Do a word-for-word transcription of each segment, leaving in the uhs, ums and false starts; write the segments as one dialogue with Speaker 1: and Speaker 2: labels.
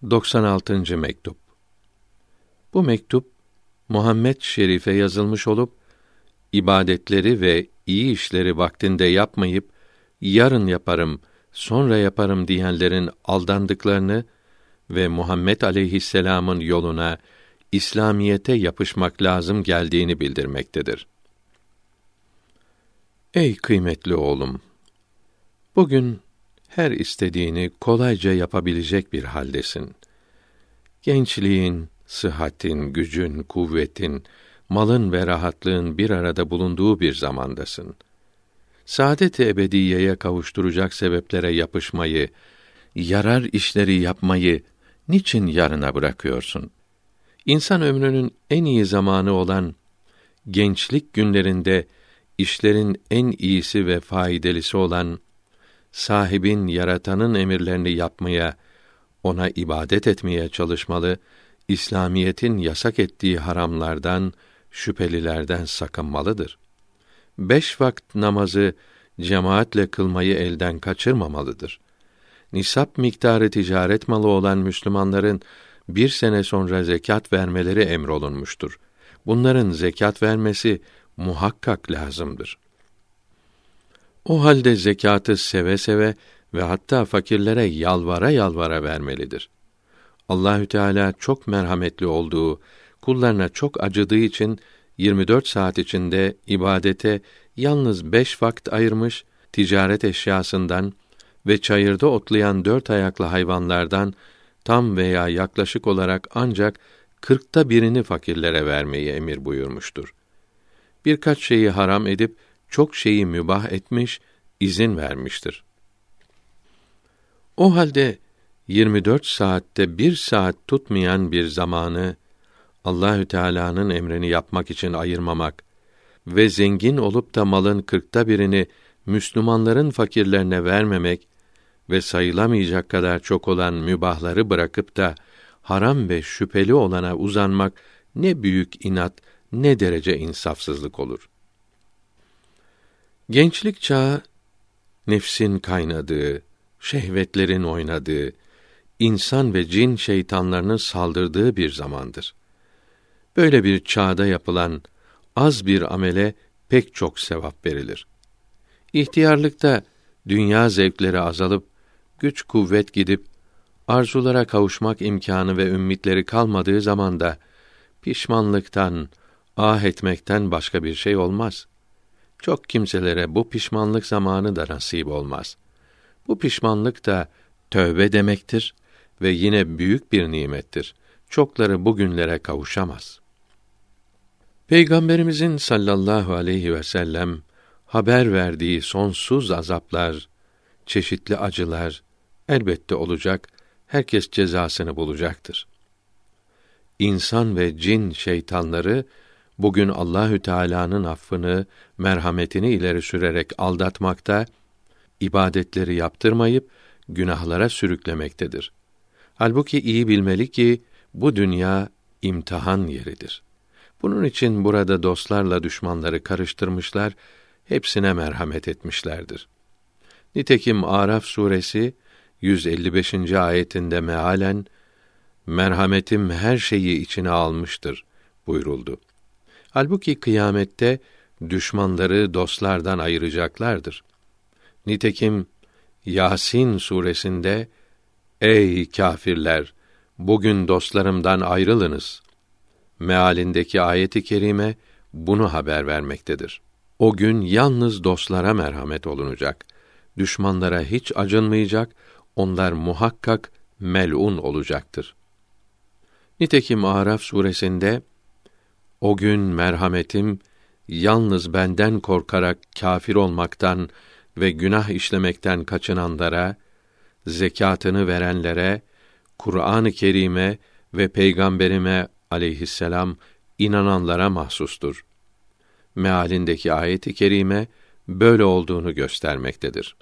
Speaker 1: doksan altıncı mektup. Bu mektup Muhammed Şerif'e yazılmış olup ibadetleri ve iyi işleri vaktinde yapmayıp yarın yaparım, sonra yaparım diyenlerin aldandıklarını ve Muhammed aleyhisselam'ın yoluna, İslamiyete yapışmak lazım geldiğini bildirmektedir. Ey kıymetli oğlum! Bugün her istediğini kolayca yapabilecek bir haldesin. Gençliğin, sıhhatin, gücün, kuvvetin, malın ve rahatlığın bir arada bulunduğu bir zamandasın. Saadet-i ebediyeye kavuşturacak sebeplere yapışmayı, yarar işleri yapmayı niçin yarına bırakıyorsun? İnsan ömrünün en iyi zamanı olan gençlik günlerinde işlerin en iyisi ve faydalısı olan sahibin, yaratanın emirlerini yapmaya, ona ibadet etmeye çalışmalı, İslamiyetin yasak ettiği haramlardan, şüphelilerden sakınmalıdır. Beş vakit namazı cemaatle kılmayı elden kaçırmamalıdır. Nisap miktarı ticaret malı olan Müslümanların bir sene sonra zekat vermeleri emrolunmuştur. Bunların zekat vermesi muhakkak lazımdır. O halde zekatı seve seve ve hatta fakirlere yalvara yalvara vermelidir. Allahü Teala çok merhametli olduğu, kullarına çok acıdığı için yirmi dört saat içinde ibadete yalnız beş vakit ayırmış, ticaret eşyasından ve çayırda otlayan dört ayaklı hayvanlardan tam veya yaklaşık olarak ancak kırkta birini fakirlere vermeyi emir buyurmuştur. Birkaç şeyi haram edip çok şeyi mübah etmiş, izin vermiştir. O halde yirmi dört saatte bir saat tutmayan bir zamanı Allahü Teala'nın emrini yapmak için ayırmamak ve zengin olup da malın kırkta birini Müslümanların fakirlerine vermemek ve sayılamayacak kadar çok olan mübahları bırakıp da haram ve şüpheli olana uzanmak ne büyük inat, ne derece insafsızlık olur. Gençlik çağı, nefsin kaynadığı, şehvetlerin oynadığı, insan ve cin şeytanlarının saldırdığı bir zamandır. Böyle bir çağda yapılan az bir amele pek çok sevap verilir. İhtiyarlıkta dünya zevkleri azalıp, güç kuvvet gidip, arzulara kavuşmak imkânı ve ümmitleri kalmadığı zamanda, pişmanlıktan, ah etmekten başka bir şey olmaz. Çok kimselere bu pişmanlık zamanı da nasip olmaz. Bu pişmanlık da tövbe demektir ve yine büyük bir nimettir. Çokları bugünlere kavuşamaz. Peygamberimizin sallallahu aleyhi ve sellem haber verdiği sonsuz azaplar, çeşitli acılar elbette olacak, herkes cezasını bulacaktır. İnsan ve cin şeytanları bugün Allahü Teala'nın affını, merhametini ileri sürerek aldatmakta, ibadetleri yaptırmayıp günahlara sürüklemektedir. Halbuki iyi bilmeli ki bu dünya imtihan yeridir. Bunun için burada dostlarla düşmanları karıştırmışlar, hepsine merhamet etmişlerdir. Nitekim Araf suresi yüz elli beşinci ayetinde mealen merhametim her şeyi içine almıştır buyuruldu. Halbuki kıyamette düşmanları dostlardan ayıracaklardır. Nitekim Yasin suresinde ey kâfirler, bugün dostlarımdan ayrılınız mealindeki ayet-i kerime bunu haber vermektedir. O gün yalnız dostlara merhamet olunacak. Düşmanlara hiç acınmayacak, onlar muhakkak mel'un olacaktır. Nitekim Araf suresinde o gün merhametim yalnız benden korkarak kâfir olmaktan ve günah işlemekten kaçınanlara, zekatını verenlere, Kur'an-ı Kerim'e ve Peygamberime aleyhisselam inananlara mahsustur. Mealindeki ayet-i kerime böyle olduğunu göstermektedir.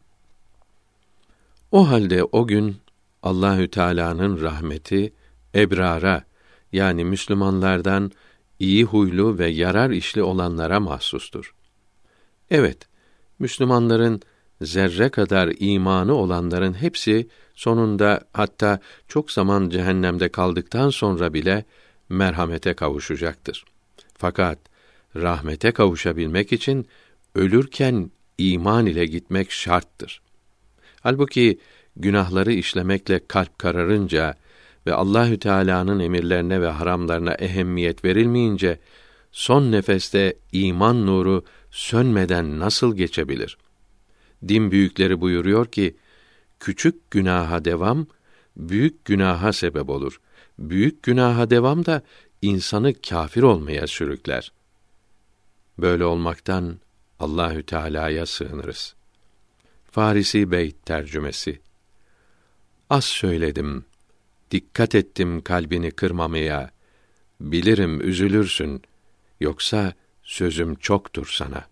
Speaker 1: O halde o gün Allahü Teala'nın rahmeti ebrara, yani Müslümanlardan iyi huylu ve yarar işli olanlara mahsustur. Evet, Müslümanların zerre kadar imanı olanların hepsi sonunda, hatta çok zaman cehennemde kaldıktan sonra bile merhamete kavuşacaktır. Fakat rahmete kavuşabilmek için ölürken iman ile gitmek şarttır. Halbuki günahları işlemekle kalp kararınca ve Allahü Teala'nın emirlerine ve haramlarına ehemmiyet verilmeyince son nefeste iman nuru sönmeden nasıl geçebilir? Din büyükleri buyuruyor ki, küçük günaha devam, büyük günaha sebep olur. Büyük günaha devam da insanı kâfir olmaya sürükler. Böyle olmaktan Allahü Teala'ya sığınırız. Farisi Beyt tercümesi. Az söyledim, dikkat ettim kalbini kırmamaya. Bilirim üzülürsün, yoksa sözüm çoktur sana.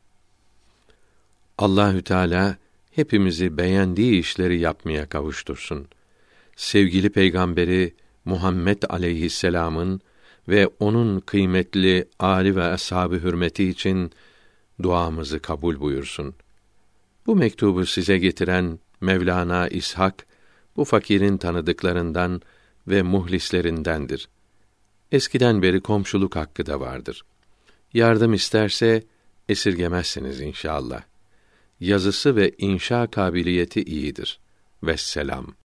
Speaker 1: Allahü Teala hepimizi beğendiği işleri yapmaya kavuştursun. Sevgili peygamberi Muhammed aleyhisselam'ın ve onun kıymetli âli ve ashab-ı hürmeti için duamızı kabul buyursun. Bu mektubu size getiren Mevlana İshak, bu fakirin tanıdıklarından ve muhlislerindendir. Eskiden beri komşuluk hakkı da vardır. Yardım isterse esirgemezsiniz inşallah. Yazısı ve inşa kabiliyeti iyidir. Vesselam.